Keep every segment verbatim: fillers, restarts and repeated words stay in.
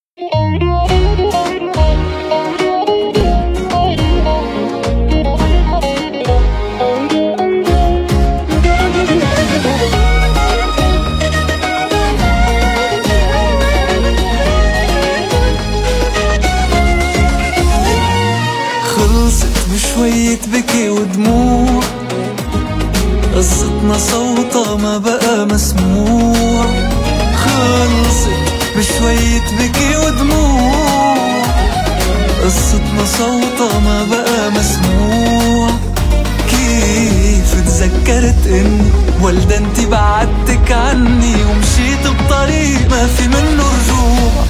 بشوية بكي ودموع، قصتنا صوتها ما بقى مسموع. خلصت بشوية بكي ودموع، قصتنا صوتها ما بقى مسموع. كيف تذكرت اني ولدة انتي بعدتك عني، ومشيت بطريق ما في منه رجوع.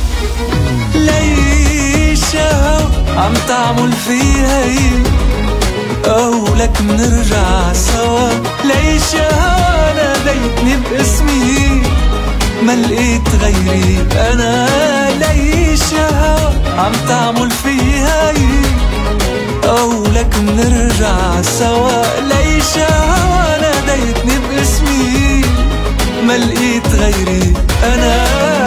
ليش عم تعمل فيها هيك، أو لك منرجع سوا؟ ليش هوا ناديتني باسمي ما لقيت غيري أنا؟ ليش هوا عم تعمل فيها هيك، أو لك منرجع سوا؟ ليش هوا ناديتني باسمي ما لقيت غيري أنا؟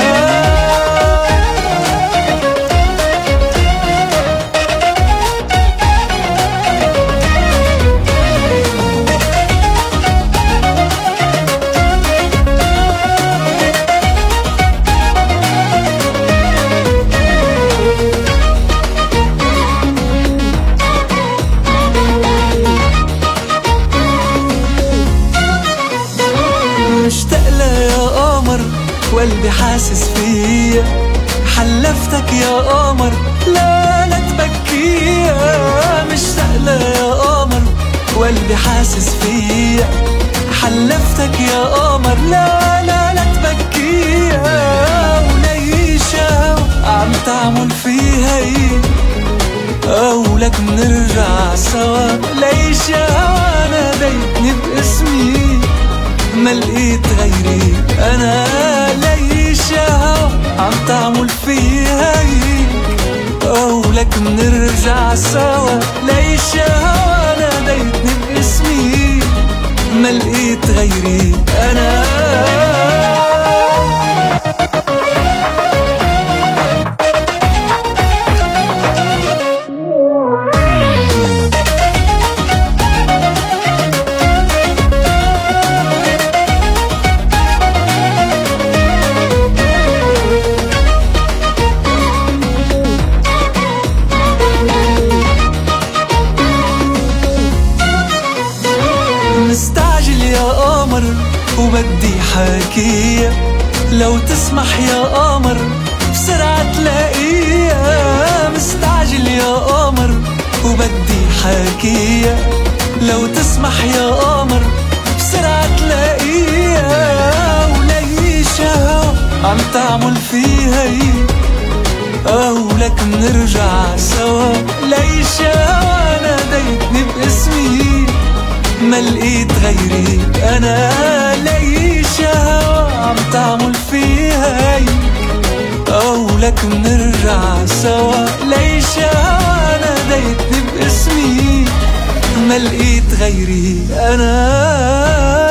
قلبي حاسس فيا، حلفتك يا قمر لا لا تبكيها. مشتاق لها يا قمر قلبي حاسس فيا، حلفتك يا قمر لا لا لا تبكيها. وليش عم تعمل فيها هيك، أو لك منرجع سوا؟ ليش هوا ناديتني باسمي ما لقيت غيري أنا؟ ليش هوا عم تعمل فيها هيك، أو لك منرجع سوا؟ ليش هوا ناديتني باسمي ما لقيت غيري أنا؟ مستعجل يا قمر وبدي حكيها، لو تسمح يا قمر بسرعة تلاقيها. مستعجل يا قمر وبدي حكيها، لو تسمح يا قمر بسرعة تلاقيها. وليش هوا عم تعمل فيها هيك، أو لك منرجع سوا؟ ليش هوا ناديتني باسمي ما لقيت غيري أنا؟ ليش هوا عم تعمل فيها هيك، أو لك منرجع سوا؟ ليش هوا ناديتني باسمي ما لقيت غيري أنا؟